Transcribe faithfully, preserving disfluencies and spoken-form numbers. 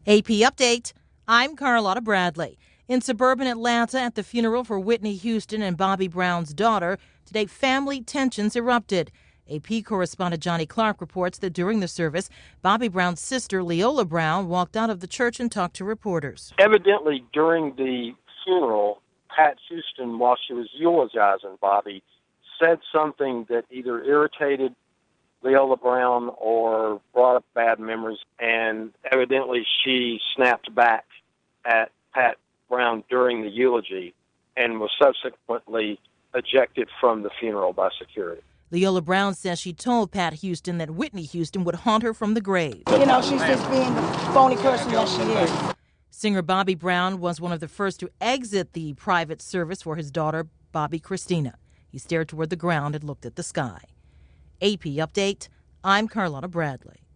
A P Update, I'm Carlotta Bradley. In suburban Atlanta at the funeral for Whitney Houston and Bobby Brown's daughter, today family tensions erupted. A P correspondent Johnny Clark reports that during the service, Bobby Brown's sister Leola Brown walked out of the church and talked to reporters. Evidently, during the funeral, Pat Houston, while she was eulogizing Bobby, said something that either irritated Leola Brown or brought up bad memories, and evidently she snapped back at Pat Brown during the eulogy and was subsequently ejected from the funeral by security. Leola Brown says she told Pat Houston that Whitney Houston would haunt her from the grave. You know, she's just being the phony person that she is. Singer Bobby Brown was one of the first to exit the private service for his daughter, Bobbi Kristina. He stared toward the ground and looked at the sky. A P Update, I'm Carlotta Bradley.